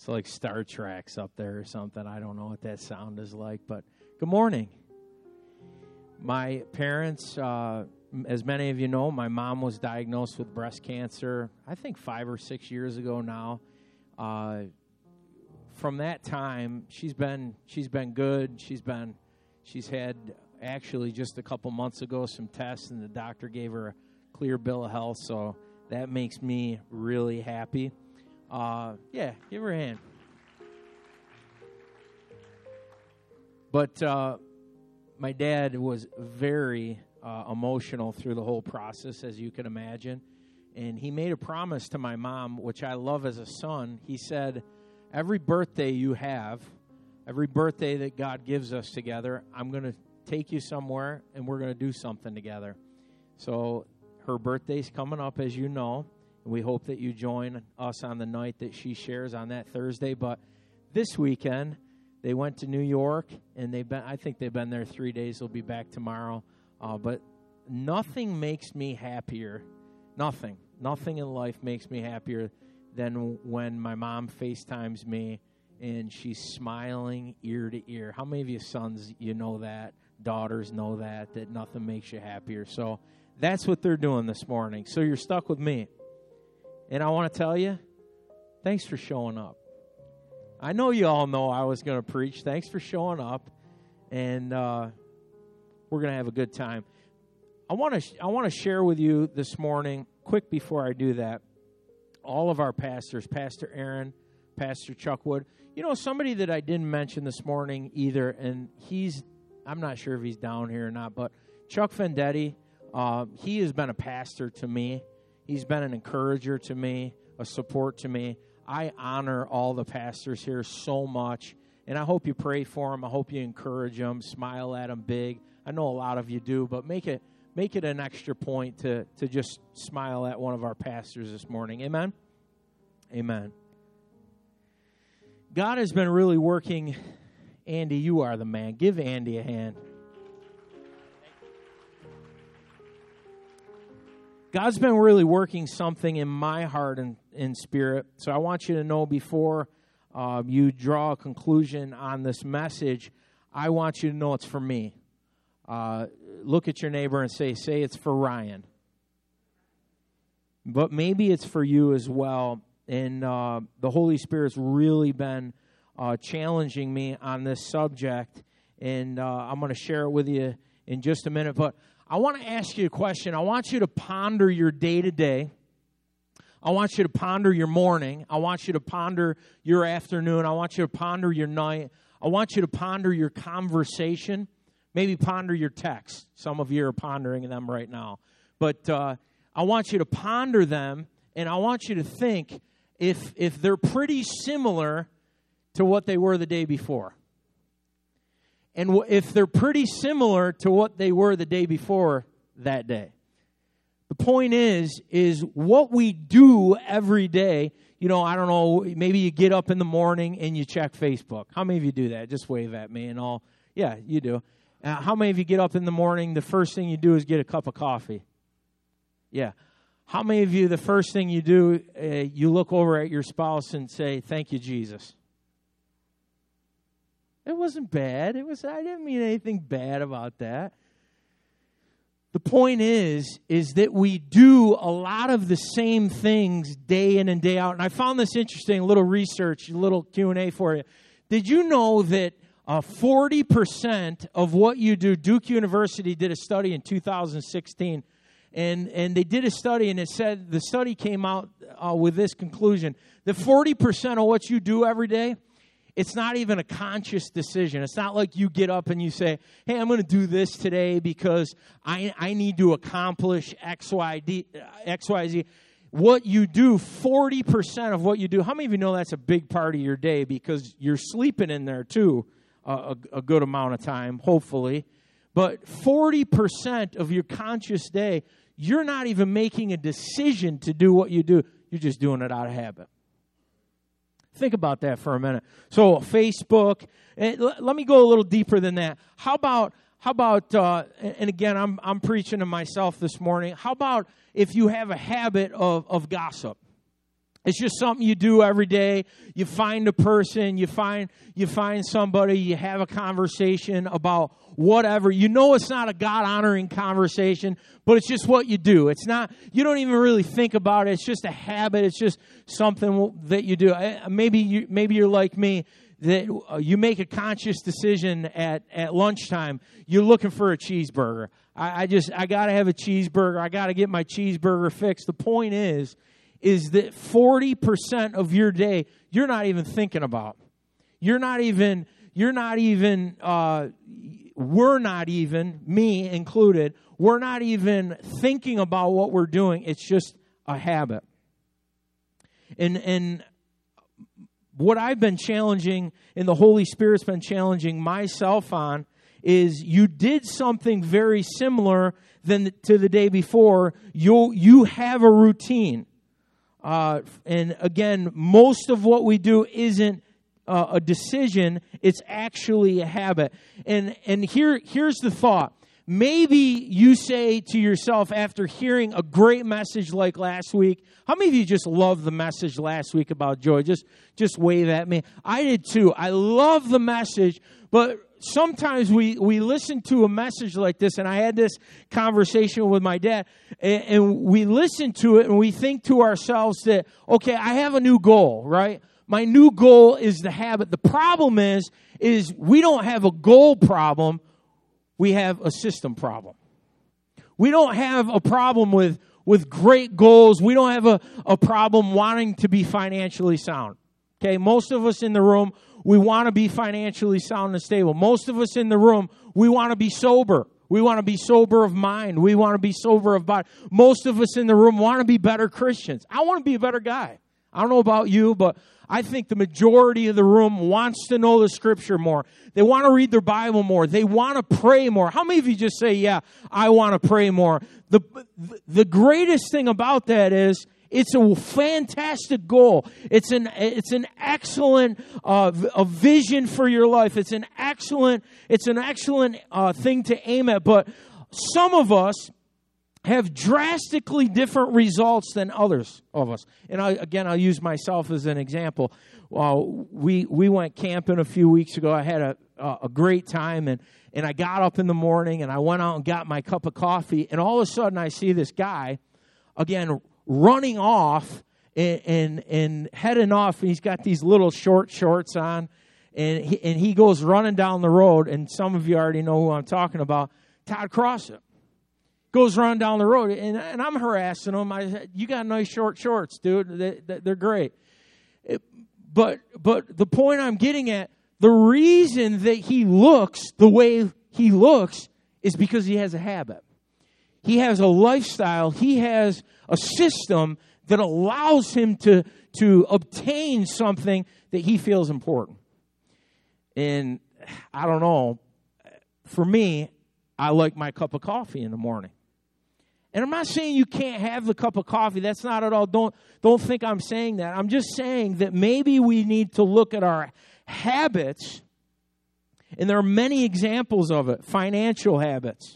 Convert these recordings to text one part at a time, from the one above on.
It's like Star Trek's up there or something. I don't know what that sound is like, but good morning. My parents, as many of you know, my mom was diagnosed with breast cancer, I think 5 or 6 years ago now. From that time, she's been good. She's had actually just a couple months ago some tests, and the doctor gave her a clear bill of health, so that makes me really happy. Yeah, give her a hand. But my dad was very emotional through the whole process, as you can imagine. And he made a promise to my mom, which I love as a son. He said, every birthday you have, every birthday that God gives us together, I'm going to take you somewhere, and we're going to do something together. So her birthday's coming up, as you know. And we hope that you join us on the night that she shares on that Thursday. But this weekend, they went to New York, and I think they've been there 3 days. They'll be back tomorrow. But nothing makes me happier. Nothing in life makes me happier than when my mom FaceTimes me, and she's smiling ear to ear. How many of you sons, you know that? Daughters know that nothing makes you happier. So that's what they're doing this morning. So you're stuck with me. And I want to tell you, thanks for showing up. I know you all know I was going to preach. Thanks for showing up, and we're going to have a good time. I want to share with you this morning, quick before I do that, all of our pastors, Pastor Aaron, Pastor Chuck Wood. You know, somebody that I didn't mention this morning either, and I'm not sure if he's down here or not, but Chuck Vendetti, he has been a pastor to me. He's been an encourager to me, a support to me. I honor all the pastors here so much, and I hope you pray for them. I hope you encourage them, smile at them big. I know a lot of you do, but make it an extra point to just smile at one of our pastors this morning. Amen? Amen. God has been really working. Andy, you are the man. Give Andy a hand. God's been really working something in my heart and spirit. So I want you to know before you draw a conclusion on this message, I want you to know it's for me. Look at your neighbor and say it's for Ryan. But maybe it's for you as well. And the Holy Spirit's really been challenging me on this subject. And I'm going to share it with you in just a minute. But I want to ask you a question. I want you to ponder your day-to-day. I want you to ponder your morning. I want you to ponder your afternoon. I want you to ponder your night. I want you to ponder your conversation. Maybe ponder your text. Some of you are pondering them right now. But I want you to ponder them, and I want you to think if they're pretty similar to what they were the day before. And if they're pretty similar to what they were the day before that day. The point is what we do every day. You know, I don't know, maybe you get up in the morning and you check Facebook. How many of you do that? Just wave at me and all. Yeah, you do. How many of you get up in the morning, the first thing you do is get a cup of coffee? Yeah. How many of you, the first thing you do, you look over at your spouse and say, thank you, Jesus? It wasn't bad. I didn't mean anything bad about that. The point is that we do a lot of the same things day in and day out. And I found this interesting, a little research, a little Q&A for you. Did you know that 40% of what you do, Duke University did a study in 2016, and they did a study, and it said, the study came out with this conclusion, that 40% of what you do every day, it's not even a conscious decision. It's not like you get up and you say, hey, I'm going to do this today because I need to accomplish X, Y, Z. What you do, 40% of what you do, how many of you know that's a big part of your day because you're sleeping in there too a good amount of time, hopefully. But 40% of your conscious day, you're not even making a decision to do what you do. You're just doing it out of habit. Think about that for a minute. So Facebook, let me go a little deeper than that. How about, and again, I'm preaching to myself this morning. How about if you have a habit of gossip? It's just something you do every day. You find a person, you find somebody, you have a conversation about whatever. You know it's not a God-honoring conversation, but it's just what you do. It's not, you don't even really think about it. It's just a habit. It's just something that you do. Maybe you're like me, that you make a conscious decision at lunchtime. You're looking for a cheeseburger. I got to have a cheeseburger. I got to get my cheeseburger fixed. The point is that 40% of your day you're not even thinking about. We're not even, me included, we're not even thinking about what we're doing. It's just a habit. And what I've been challenging, and the Holy Spirit's been challenging myself on, is you did something very similar to the day before. You have a routine. And again, most of what we do isn't a decision, it's actually a habit. And here's the thought. Maybe you say to yourself after hearing a great message like last week, how many of you just loved the message last week about joy? Just wave at me. I did too. I love the message, but sometimes we listen to a message like this, and I had this conversation with my dad, and we listen to it, and we think to ourselves that, okay, I have a new goal, right? My new goal is the habit. The problem is we don't have a goal problem. We have a system problem. We don't have a problem with great goals. We don't have a problem wanting to be financially sound. Okay, most of us in the room, we want to be financially sound and stable. Most of us in the room, we want to be sober. We want to be sober of mind. We want to be sober of body. Most of us in the room want to be better Christians. I want to be a better guy. I don't know about you, but I think the majority of the room wants to know the Scripture more. They want to read their Bible more. They want to pray more. How many of you just say, yeah, I want to pray more? The greatest thing about that is it's a fantastic goal. It's an excellent a vision for your life. It's an excellent thing to aim at. But some of us have drastically different results than others of us. And I'll use myself as an example. We went camping a few weeks ago. I had a great time, and I got up in the morning, and I went out and got my cup of coffee, and all of a sudden I see this guy, again, running off and heading off, and he's got these little short shorts on, and he goes running down the road, and some of you already know who I'm talking about, Todd Crossett. Goes running down the road, and I'm harassing him. I said, you got nice short shorts, dude. They're great. But the point I'm getting at, the reason that he looks the way he looks is because he has a habit. He has a lifestyle. He has a system that allows him to obtain something that he feels important. And I don't know, for me, I like my cup of coffee in the morning. And I'm not saying you can't have the cup of coffee. That's not at all. Don't think I'm saying that. I'm just saying that maybe we need to look at our habits, and there are many examples of it. Financial habits,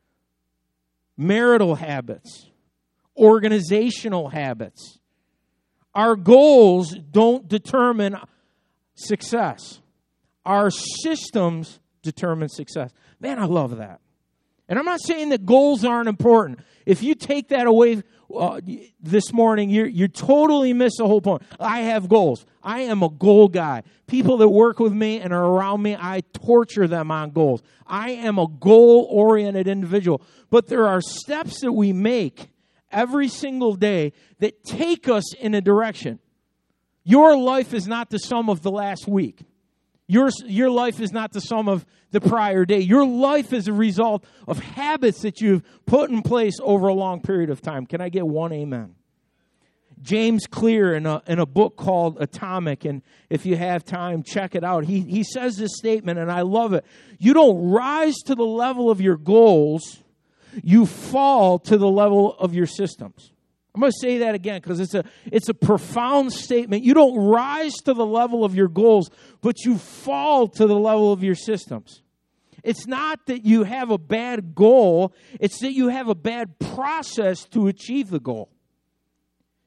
marital habits, organizational habits. Our goals don't determine success. Our systems determine success. Man, I love that. And I'm not saying that goals aren't important. If you take that away this morning, you totally miss the whole point. I have goals. I am a goal guy. People that work with me and are around me, I torture them on goals. I am a goal-oriented individual. But there are steps that we make every single day that take us in a direction. Your life is not the sum of the last week. Your life is not the sum of the prior day. Your life is a result of habits that you've put in place over a long period of time. Can I get one amen? James Clear in a book called Atomic, and if you have time, check it out. He says this statement, and I love it. You don't rise to the level of your goals. You fall to the level of your systems. I'm going to say that again because it's a profound statement. You don't rise to the level of your goals, but you fall to the level of your systems. It's not that you have a bad goal. It's that you have a bad process to achieve the goal.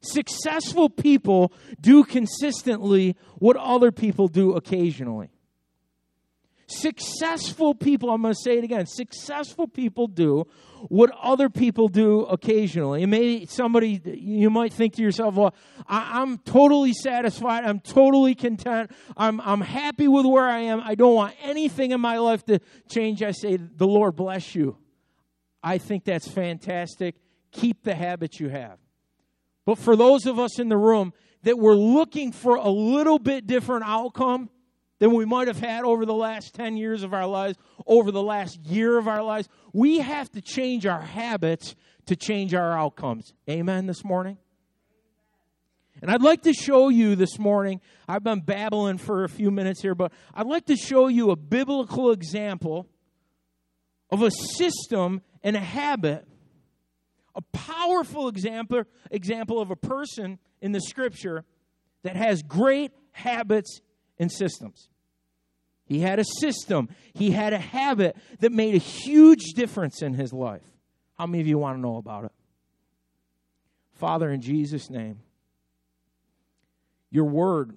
Successful people do consistently what other people do occasionally. Successful people, I'm going to say it again, successful people do what other people do occasionally. And maybe somebody, you might think to yourself, well, I'm totally satisfied. I'm totally content. I'm happy with where I am. I don't want anything in my life to change. I say, the Lord bless you. I think that's fantastic. Keep the habits you have. But for those of us in the room that we're looking for a little bit different outcome than we might have had over the last 10 years of our lives, over the last year of our lives, we have to change our habits to change our outcomes. Amen this morning? And I'd like to show you this morning, I've been babbling for a few minutes here, but I'd like to show you a biblical example of a system and a habit, a powerful example of a person in the Scripture that has great habits and systems. He had a system. He had a habit that made a huge difference in his life. How many of you want to know about it? Father, in Jesus' name, your word,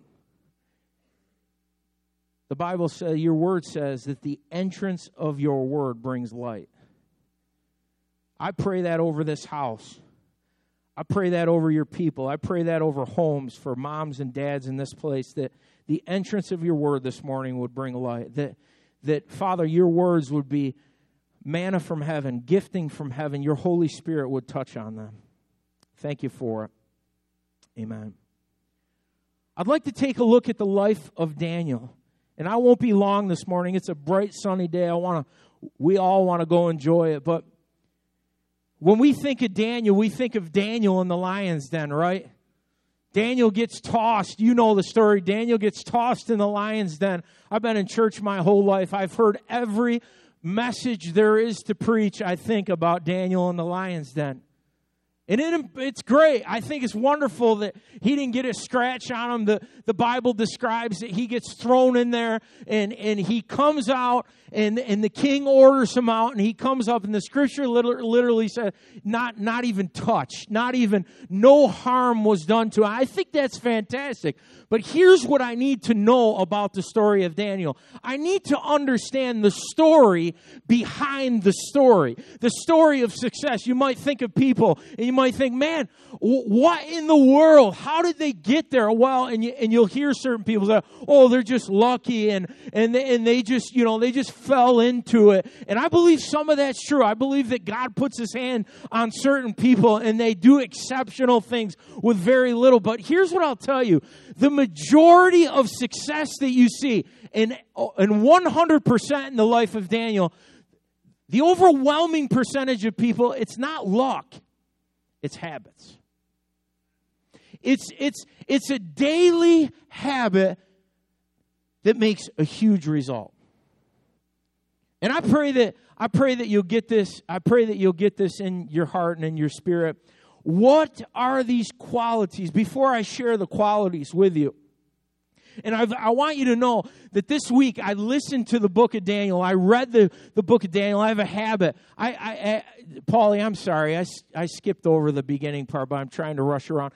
the Bible says, your word says that the entrance of your word brings light. I pray that over this house. I pray that over your people. I pray that over homes for moms and dads in this place, that the entrance of your word this morning would bring light. That Father, your words would be manna from heaven, gifting from heaven. Your Holy Spirit would touch on them. Thank you for it. Amen. I'd like to take a look at the life of Daniel. And I won't be long this morning. It's a bright, sunny day. We all want to go enjoy it. But when we think of Daniel, we think of Daniel in the lion's den, right? Daniel gets tossed. You know the story. Daniel gets tossed in the lion's den. I've been in church my whole life. I've heard every message there is to preach, I think, about Daniel in the lion's den. And it's great. I think it's wonderful that he didn't get a scratch on him. The Bible describes that he gets thrown in there and he comes out and the king orders him out and he comes up and the scripture literally says not even touched, not even no harm was done to him. I think that's fantastic. But here's what I need to know about the story of Daniel. I need to understand the story behind the story of success. You might think of people and you might think, man, what in the world? How did they get there? Well, and you'll hear certain people say, oh, they're just lucky and they just, they just fell into it. And I believe some of that's true. I believe that God puts his hand on certain people and they do exceptional things with very little. But here's what I'll tell you. The majority of success that you see, and 100% in the life of Daniel, the overwhelming percentage of people, it's not luck. It's habits. It's a daily habit that makes a huge result. And I pray that you'll get this. I pray that you'll get this in your heart and in your spirit. What are these qualities? Before I share the qualities with you, and I want you to know that this week I listened to the book of Daniel. I read the book of Daniel. I have a habit. Paulie, I'm sorry. I skipped over the beginning part, but I'm trying to rush around.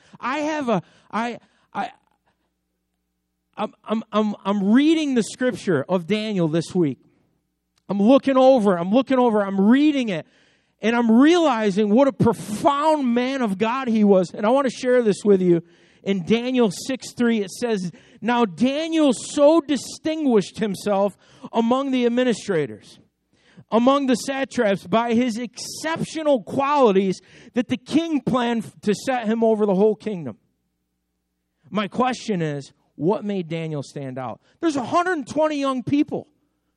I'm reading the scripture of Daniel this week. I'm looking over, I'm reading it, and I'm realizing what a profound man of God he was. And I want to share this with you. In Daniel 6:3, it says, now Daniel so distinguished himself among the administrators, among the satraps, by his exceptional qualities that the king planned to set him over the whole kingdom. My question is, what made Daniel stand out? There's 120 young people.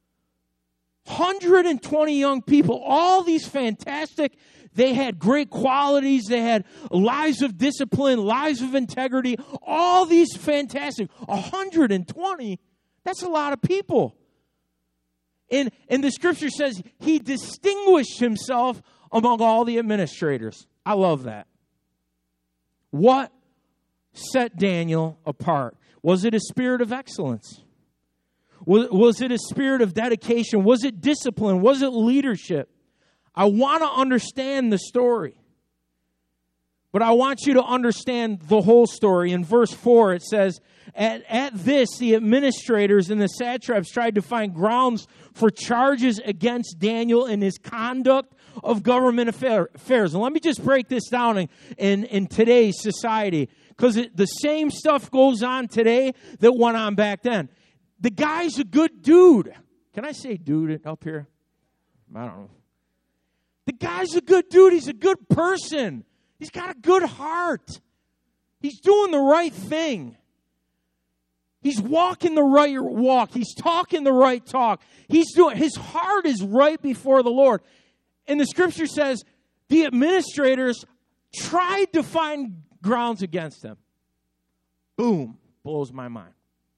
120 young people, all these fantastic, they had great qualities, they had lives of discipline, lives of integrity, all these fantastic, 120, that's a lot of people. And the scripture says he distinguished himself among all the administrators. I love that. What set Daniel apart? Was it a spirit of excellence? Was it a spirit of dedication? Was it discipline? Was it leadership? I want to understand the story. But I want you to understand the whole story. In verse 4, it says, At this, the administrators and the satraps tried to find grounds for charges against Daniel in his conduct of government affairs. And let me just break this down in today's society, because the same stuff goes on today that went on back then. The guy's a good dude. Can I say dude up here? I don't know. The guy's a good dude. He's a good person. He's got a good heart. He's doing the right thing. He's walking the right walk. He's talking the right talk. His heart is right before the Lord. And the scripture says the administrators tried to find grounds against him. Boom. Blows my mind.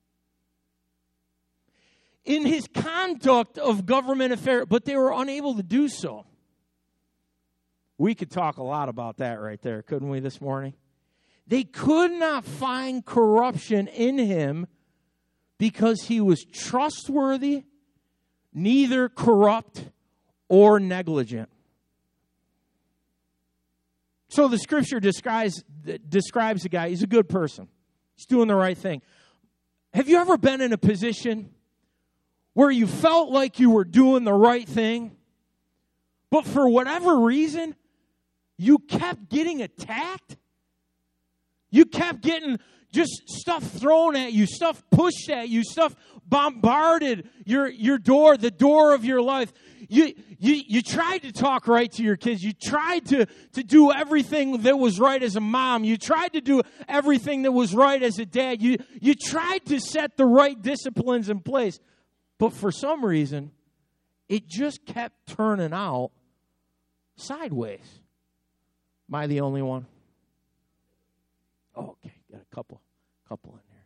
In his conduct of government affairs, but they were unable to do so. We could talk a lot about that right there, couldn't we, this morning? They could not find corruption in him because he was trustworthy, neither corrupt or negligent. So the scripture describes the guy. He's a good person. He's doing the right thing. Have you ever been in a position where you felt like you were doing the right thing, but for whatever reason, you kept getting attacked? You kept getting just stuff thrown at you, stuff pushed at you, stuff bombarded your door, the door of your life. You tried to talk right to your kids. You tried to do everything that was right as a mom. You tried to do everything that was right as a dad. You tried to set the right disciplines in place. But for some reason, it just kept turning out sideways. Am I the only one? Oh, okay, got a couple in there.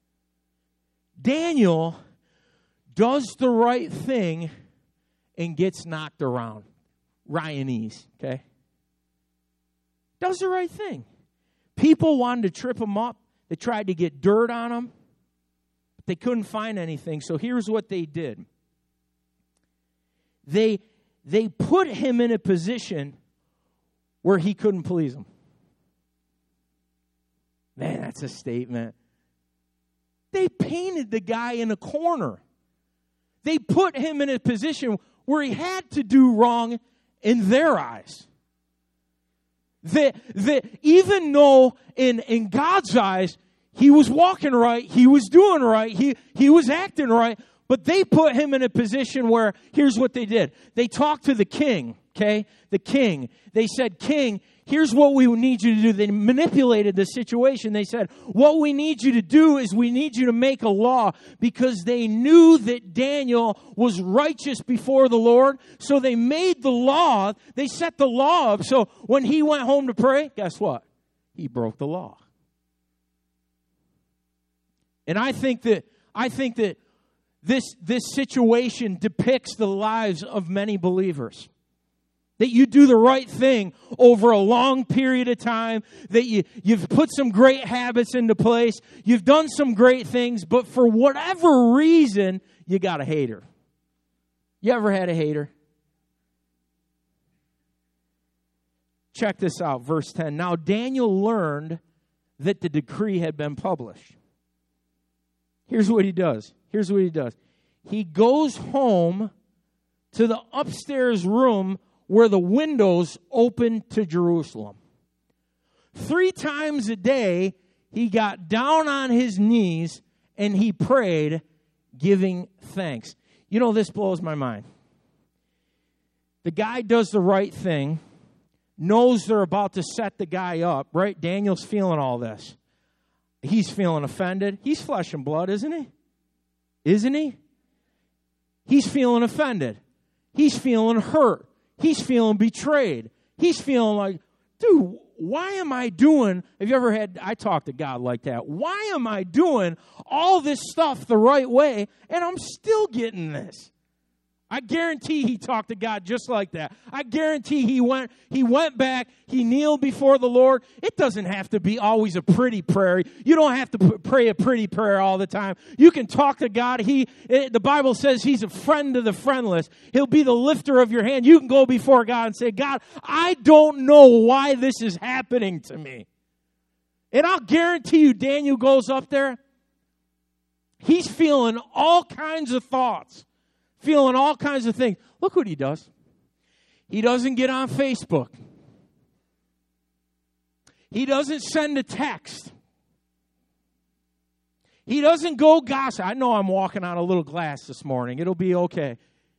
Daniel does the right thing and gets knocked around. Ryanese, okay? Does the right thing. People wanted to trip him up. They tried to get dirt on him. But they couldn't find anything. So here's what they did. They put him in a position where he couldn't please them. Man, that's a statement. They painted the guy in a corner. They put him in a position where he had to do wrong in their eyes. That even though in God's eyes, he was walking right, he was doing right, he was acting right, but they put him in a position where, here's what they did. They talked to the king, okay? The king. They said, King, here's what we need you to do. They manipulated the situation. They said, what we need you to do is we need you to make a law, because they knew that Daniel was righteous before the Lord. So they made the law. They set the law up. So when he went home to pray, guess what? He broke the law. And I think that this situation depicts the lives of many believers. That you do the right thing over a long period of time. That you've put some great habits into place. You've done some great things. But for whatever reason, you got a hater. You ever had a hater? Check this out, verse 10. Now Daniel learned that the decree had been published. Here's what he does. He goes home to the upstairs room where the windows open to Jerusalem. 3 times a day, he got down on his knees and he prayed, giving thanks. You know, this blows my mind. The guy does the right thing, knows they're about to set the guy up, right? Daniel's feeling all this. He's feeling offended. He's flesh and blood, isn't he? Isn't he? He's feeling offended. He's feeling hurt. He's feeling betrayed. He's feeling like, dude, why am I doing, have you ever had, I talk to God like that. Why am I doing all this stuff the right way and I'm still getting this? I guarantee he talked to God just like that. I guarantee he went back, he kneeled before the Lord. It doesn't have to be always a pretty prayer. You don't have to pray a pretty prayer all the time. You can talk to God. The Bible says he's a friend to the friendless. He'll be the lifter of your hand. You can go before God and say, God, I don't know why this is happening to me. And I'll guarantee you, Daniel goes up there. He's feeling all kinds of thoughts. Feeling all kinds of things. Look what he does. He doesn't get on Facebook. He doesn't send a text. He doesn't go gossip. I know I'm walking on a little glass this morning. It'll be okay.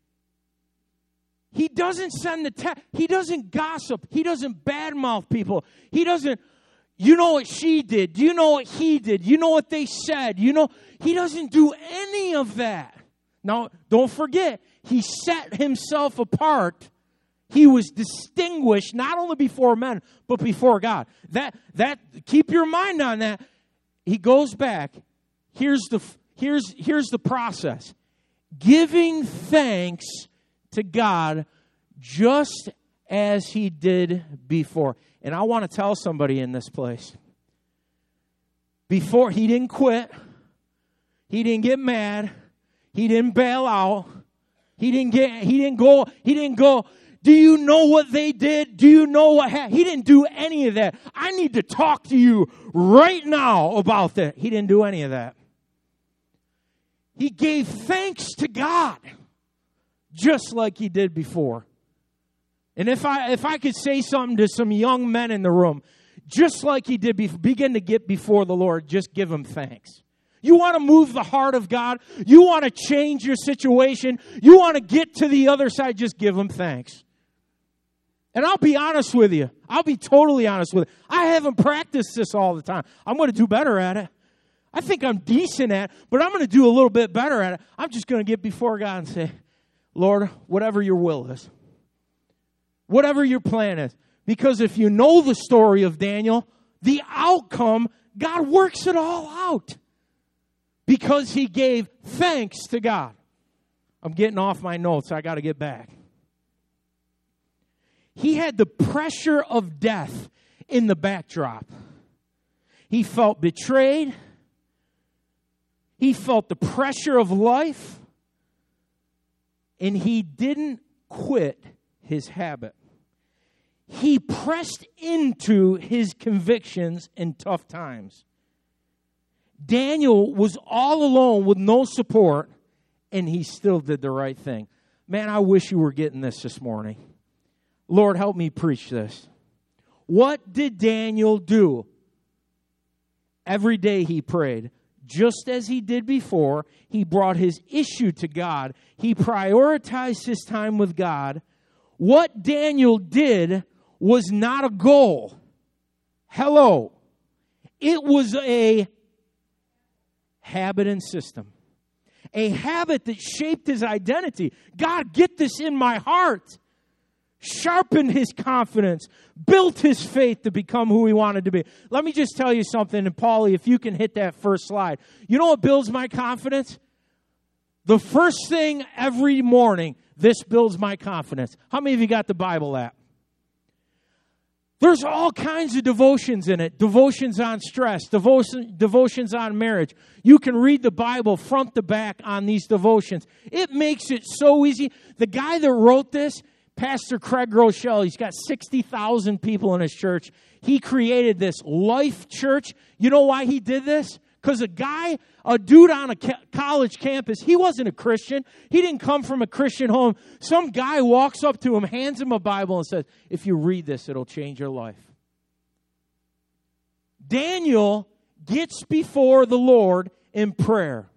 He doesn't send the text. He doesn't gossip. He doesn't badmouth people. He doesn't, you know what she did. You know what he did. You know what they said. You know, he doesn't do any of that. Now, don't forget, he set himself apart. He was distinguished not only before men, but before God. That keep your mind on that. He goes back. Here's the process. Giving thanks to God just as he did before. And I want to tell somebody in this place. Before, he didn't quit. He didn't get mad. He didn't bail out. He didn't go, do you know what they did? Do you know what happened? He didn't do any of that. I need to talk to you right now about that. He didn't do any of that. He gave thanks to God just like he did before. And if I could say something to some young men in the room, just like he did before, begin to get before the Lord, just give him thanks. You want to move the heart of God? You want to change your situation? You want to get to the other side? Just give him thanks. And I'll be honest with you. I'll be totally honest with you. I haven't practiced this all the time. I'm going to do better at it. I think I'm decent at it, but I'm going to do a little bit better at it. I'm just going to get before God and say, Lord, whatever your will is, whatever your plan is. Because if you know the story of Daniel, the outcome, God works it all out. Because he gave thanks to God. I'm getting off my notes. I got to get back. He had the pressure of death in the backdrop. He felt betrayed. He felt the pressure of life. And he didn't quit his habit. He pressed into his convictions in tough times. Daniel was all alone with no support, and he still did the right thing. Man, I wish you were getting this morning. Lord, help me preach this. What did Daniel do? Every day he prayed. Just as he did before, he brought his issue to God. He prioritized his time with God. What Daniel did was not a goal. Hello. It was a habit and system. A habit that shaped his identity. God, get this in my heart. Sharpened his confidence. Built his faith to become who he wanted to be. Let me just tell you something, and Paulie, if you can hit that first slide. You know what builds my confidence? The first thing every morning, this builds my confidence. How many of you got the Bible app? There's all kinds of devotions in it. Devotions on stress, devotions on marriage. You can read the Bible front to back on these devotions. It makes it so easy. The guy that wrote this, Pastor Craig Groeschel, he's got 60,000 people in his church. He created this Life Church. You know why he did this? Because a dude on a college campus, he wasn't a Christian. He didn't come from a Christian home. Some guy walks up to him, hands him a Bible, and says, if you read this, it'll change your life. Daniel gets before the Lord in prayer.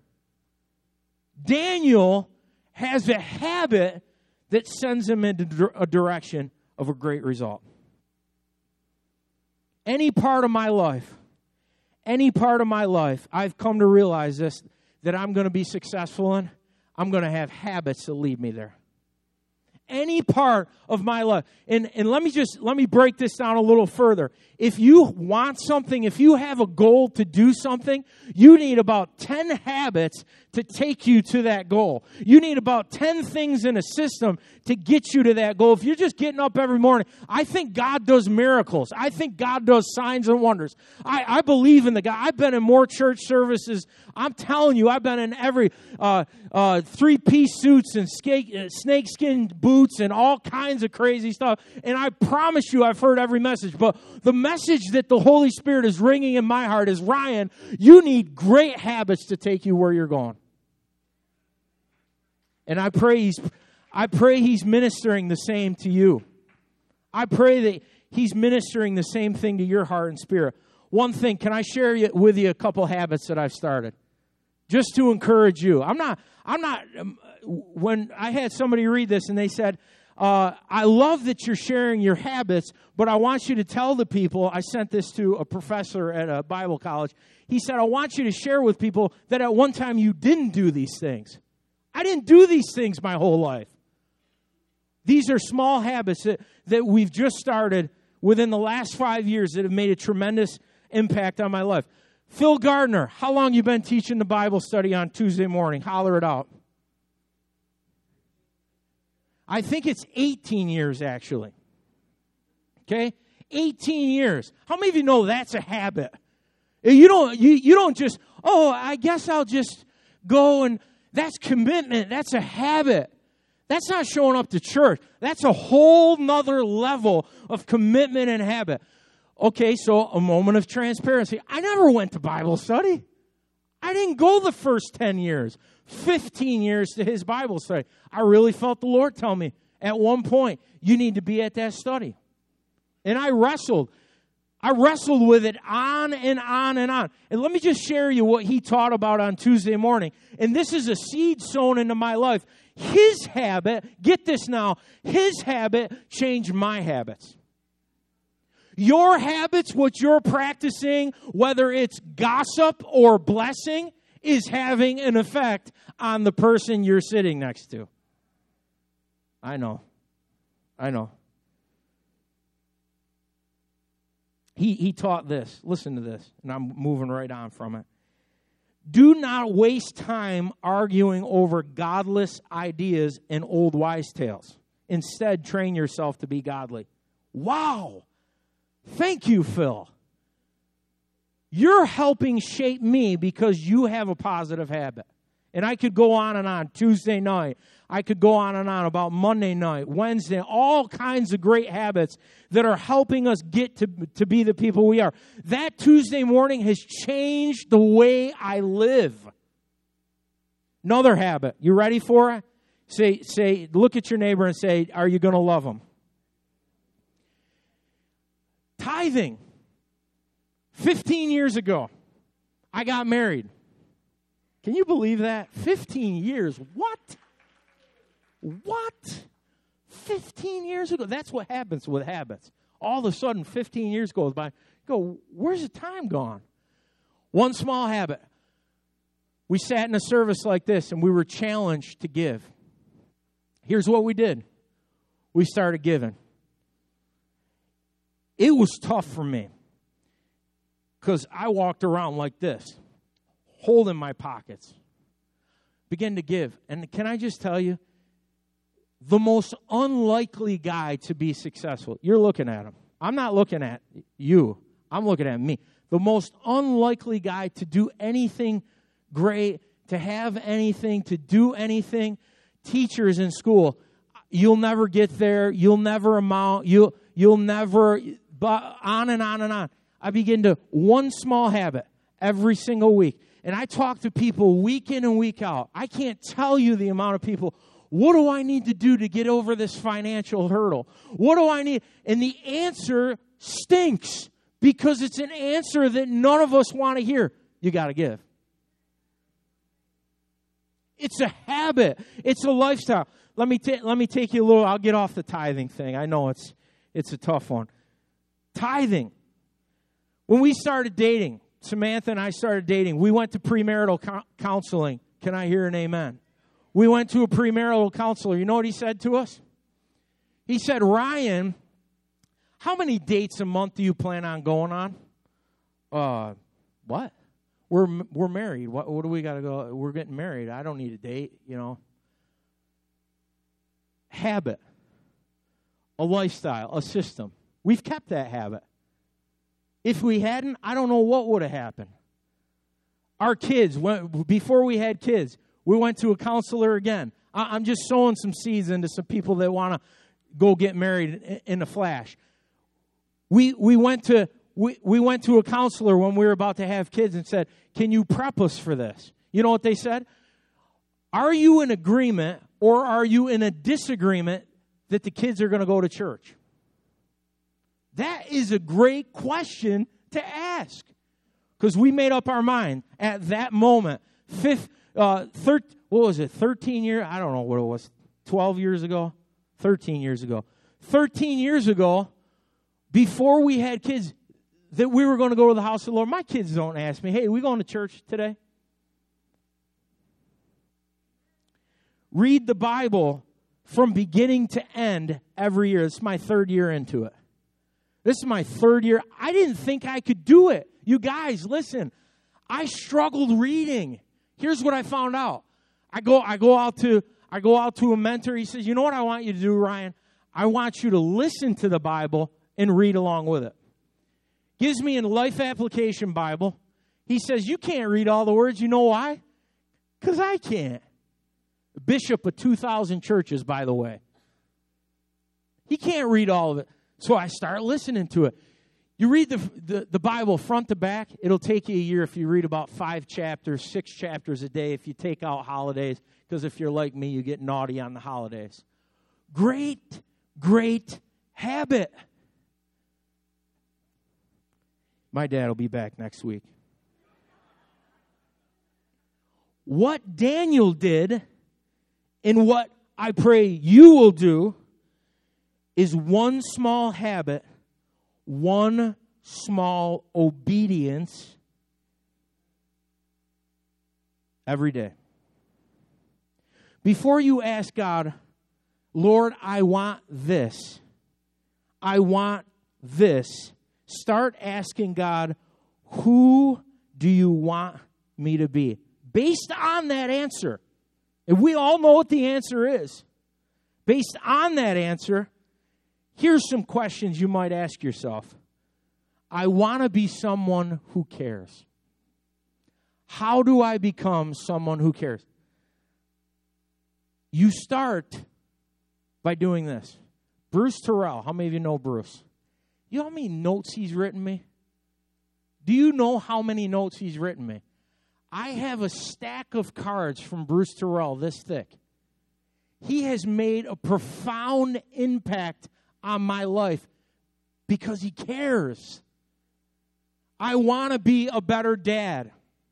Daniel has a habit that sends him into a direction of a great result. Any part of my life, I've come to realize this, that I'm going to be successful in, I'm going to have habits that lead me there. any part of my life. And let me break this down a little further. If you want something, if you have a goal to do something, you need about 10 habits to take you to that goal. You need about 10 things in a system to get you to that goal. If you're just getting up every morning, I think God does miracles. I think God does signs and wonders. I believe in the God. I've been in more church services. I'm telling you, I've been in every three-piece suits and snakeskin boots and all kinds of crazy stuff. And I promise you, I've heard every message. But the message that the Holy Spirit is ringing in my heart is, Ryan, you need great habits to take you where you're going. And I pray He's ministering the same to you. I pray that He's ministering the same thing to your heart and spirit. One thing, can I share with you a couple habits that I've started? Just to encourage you. I'm not, when I had somebody read this and they said, I love that you're sharing your habits, but I want you to tell the people, I sent this to a professor at a Bible college. He said, I want you to share with people that at one time you didn't do these things. I didn't do these things my whole life. These are small habits that we've just started within the last 5 years that have made a tremendous impact on my life. Phil Gardner, how long you been teaching the Bible study on Tuesday morning? Holler it out. I think it's 18 years, actually. Okay? 18 years. How many of you know that's a habit? You don't just, I guess I'll just go and... That's commitment. That's a habit. That's not showing up to church. That's a whole nother level of commitment and habit. Okay, so a moment of transparency. I never went to Bible study. I didn't go the first 10 years, 15 years to his Bible study. I really felt the Lord tell me at one point, you need to be at that study. And I wrestled. I wrestled with it on and on and on. And let me just share you what he taught about on Tuesday morning. And this is a seed sown into my life. His habit, get this now, his habit changed my habits. Your habits, what you're practicing, whether it's gossip or blessing, is having an effect on the person you're sitting next to. I know. He taught this. Listen to this, and I'm moving right on from it. Do not waste time arguing over godless ideas and old wives' tales. Instead, train yourself to be godly. Wow. Thank you, Phil. You're helping shape me because you have a positive habit. And I could go on and on. Tuesday night. I could go on and on about Monday night, Wednesday, all kinds of great habits that are helping us get to be the people we are. That Tuesday morning has changed the way I live. Another habit. You ready for it? Say, look at your neighbor and say, are you going to love them? Tithing. 15 years ago, I got married. Can you believe that? 15 years. What? 15 years ago. That's what happens with habits. All of a sudden, 15 years goes by. Go, where's the time gone? One small habit. We sat in a service like this, and we were challenged to give. Here's what we did. We started giving. It was tough for me because I walked around like this, holding my pockets, began to give. And can I just tell you, the most unlikely guy to be successful, you're looking at him. I'm not looking at you. I'm looking at me. The most unlikely guy to do anything great, to have anything, to do anything, teachers in school. You'll never get there. You'll never amount. You'll never, but on and on and on. I begin to, one small habit every single week. And I talk to people week in and week out. I can't tell you the amount of people, what do I need to do to get over this financial hurdle? What do I need? And the answer stinks because it's an answer that none of us want to hear. You got to give. It's a habit. It's a lifestyle. Let me take you a little, I'll get off the tithing thing. I know it's a tough one. Tithing. When we started dating, Samantha and I started dating, we went to premarital counseling. Can I hear an amen? We went to a premarital counselor. You know what he said to us? He said, Ryan, how many dates a month do you plan on going on? What? We're married. What do we got to go? We're getting married. I don't need a date, Habit, a lifestyle, a system. We've kept that habit. If we hadn't, I don't know what would have happened. Our kids, before we had kids, we went to a counselor again. I'm just sowing some seeds into some people that want to go get married in a flash. We went to a counselor when we were about to have kids and said, can you prep us for this? You know what they said? Are you in agreement or are you in a disagreement that the kids are going to go to church? That is a great question to ask. Because we made up our mind at that moment. 13 years? I don't know what it was. 12 years ago? 13 years ago. 13 years ago, before we had kids, that we were going to go to the house of the Lord. My kids don't ask me, hey, are we going to church today? Read the Bible from beginning to end every year. This is my third year into it. This is my third year. I didn't think I could do it. You guys, listen. I struggled reading. Here's what I found out. I go out to a mentor. He says, you know what I want you to do, Ryan? I want you to listen to the Bible and read along with it. Gives me a Life Application Bible. He says, you can't read all the words. You know why? Because I can't. Bishop of 2,000 churches, by the way. He can't read all of it. So I start listening to it. You read the Bible front to back, it'll take you a year if you read about 5 chapters, 6 chapters a day if you take out holidays, because if you're like me, you get naughty on the holidays. Great habit. My dad will be back next week. What Daniel did and what I pray you will do is one small habit, one small obedience every day. Before you ask God, Lord, I want this. I want this. Start asking God, who do you want me to be? Based on that answer. And we all know what the answer is. Based on that answer, here's some questions you might ask yourself. I want to be someone who cares. How do I become someone who cares? You start by doing this. Bruce Terrell, how many of you know Bruce? You know how many notes he's written me? Do you know how many notes he's written me? I have a stack of cards from Bruce Terrell this thick. He has made a profound impact on my life because he cares. I want to be a better dad.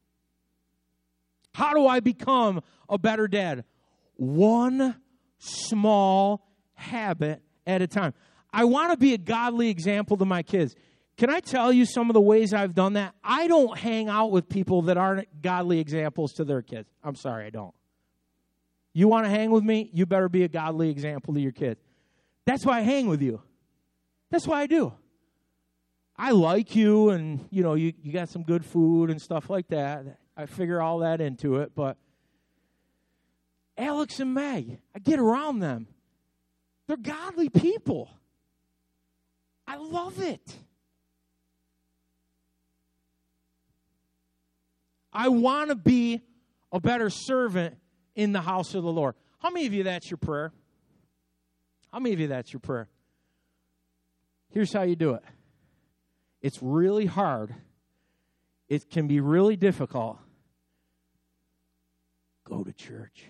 How do I become a better dad? One small habit at a time. I want to be a godly example to my kids. Can I tell you some of the ways I've done that? I don't hang out with people that aren't godly examples to their kids. I'm sorry, I don't. You want to hang with me? You better be a godly example to your kids. That's why I hang with you. That's why I do. I like you, and you got some good food and stuff like that. I figure all that into it, but Alex and Meg, I get around them. They're godly people. I love it. I want to be a better servant in the house of the Lord. How many of you that's your prayer? How many of you that's your prayer? Here's how you do it. It's really hard. It can be really difficult. Go to church.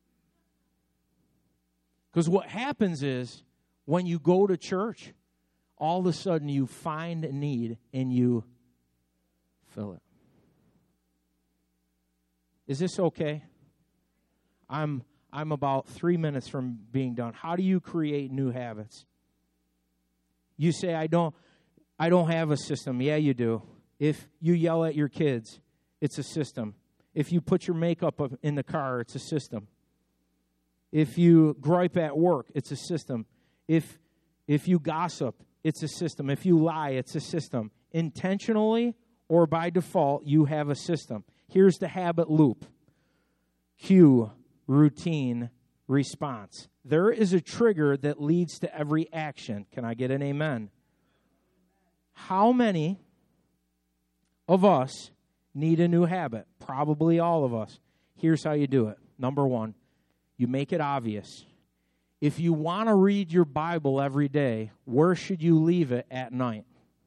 Because what happens is when you go to church, all of a sudden you find a need and you fill it. Is this okay? I'm about 3 minutes from being done. How do you create new habits? You say, I don't have a system. Yeah, you do. If you yell at your kids, it's a system. If you put your makeup up in the car, it's a system. If you gripe at work, it's a system. If If you gossip, it's a system. If you lie, it's a system. Intentionally or by default, you have a system. Here's the habit loop. Cue, routine, response. There is a trigger that leads to every action. Can I get an amen? How many of us need a new habit? Probably all of us. Here's how you do it. Number one, you make it obvious. If you want to read your Bible every day, where should you leave it at night?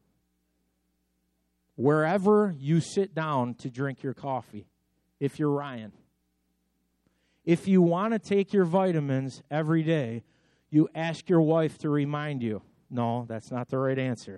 Wherever you sit down to drink your coffee, if you're Ryan. If you want to take your vitamins every day, you ask your wife to remind you. No, that's not the right answer.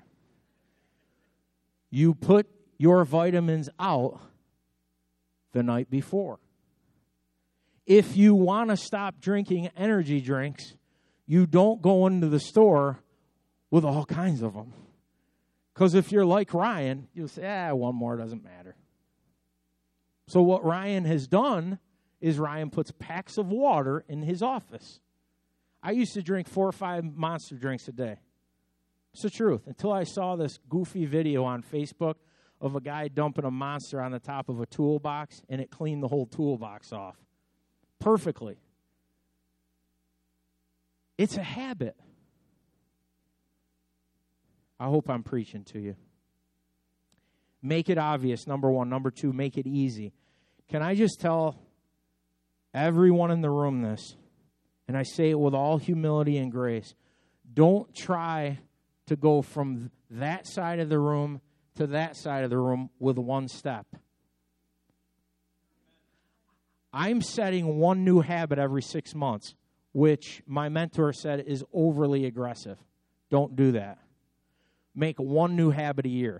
You put your vitamins out the night before. If you want to stop drinking energy drinks, you don't go into the store with all kinds of them. Because if you're like Ryan, you'll say, one more doesn't matter. So what Ryan has done is Ryan puts packs of water in his office. I used to drink 4 or 5 Monster drinks a day. It's the truth. Until I saw this goofy video on Facebook of a guy dumping a Monster on the top of a toolbox, and it cleaned the whole toolbox off perfectly. It's a habit. I hope I'm preaching to you. Make it obvious, number one. Number two, make it easy. Can I just tell everyone in the room this, and I say it with all humility and grace, don't try to go from that side of the room to that side of the room with one step. I'm setting one new habit every 6 months, which my mentor said is overly aggressive. Don't do that. Make one new habit a year.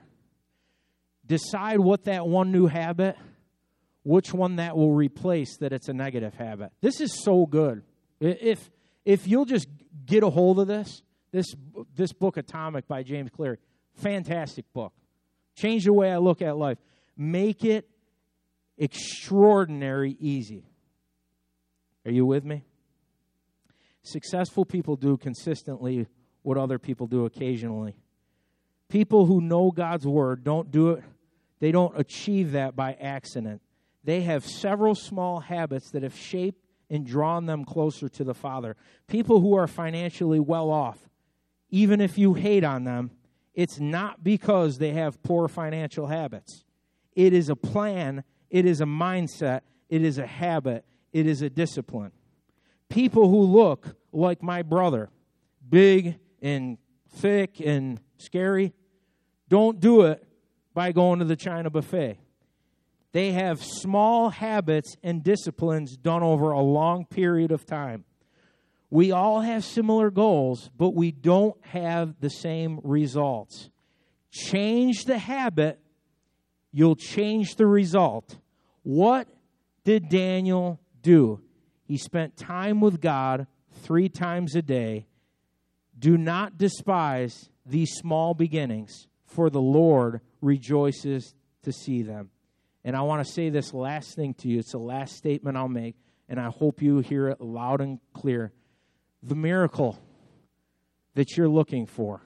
Decide what that one new habit, which one that will replace that it's a negative habit. This is so good. If you'll just get a hold of this book, Atomic by James Clear, fantastic book. Change the way I look at life. Make it extraordinary easy. Are you with me? Successful people do consistently what other people do occasionally. People who know God's word don't do it. They don't achieve that by accident. They have several small habits that have shaped and drawn them closer to the Father. People who are financially well off, even if you hate on them, it's not because they have poor financial habits. It is a plan. It is a mindset. It is a habit. It is a discipline. People who look like my brother, big and thick and scary, don't do it by going to the China buffet. They have small habits and disciplines done over a long period of time. We all have similar goals, but we don't have the same results. Change the habit, you'll change the result. What did Daniel do? He spent time with God 3 times a day. Do not despise these small beginnings, for the Lord rejoices to see them. And I want to say this last thing to you. It's the last statement I'll make, and I hope you hear it loud and clear. The miracle that you're looking for,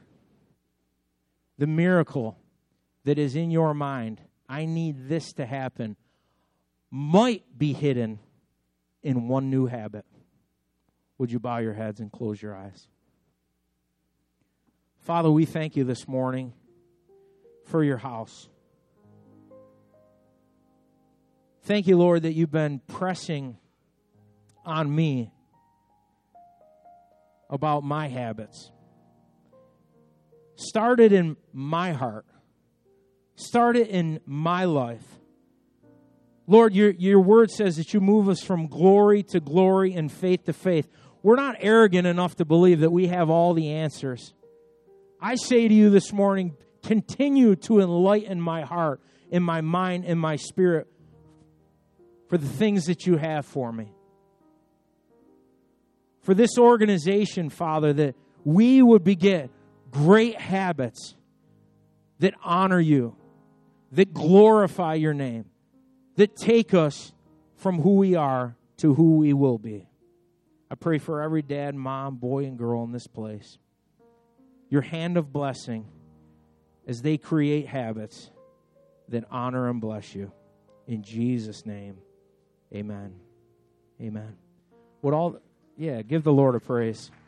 the miracle that is in your mind, I need this to happen, might be hidden in one new habit. Would you bow your heads and close your eyes? Father, we thank you this morning for your house. Thank you, Lord, that you've been pressing on me about my habits. Start it in my heart. Start it in my life. Lord, your word says that you move us from glory to glory and faith to faith. We're not arrogant enough to believe that we have all the answers. I say to you this morning, continue to enlighten my heart and my mind and my spirit for the things that you have for me. For this organization, Father, that we would begin great habits that honor you, that glorify your name, that take us from who we are to who we will be. I pray for every dad, mom, boy, and girl in this place. your hand of blessing as they create habits that honor and bless you. In Jesus' name, amen. Amen. Give the Lord a praise.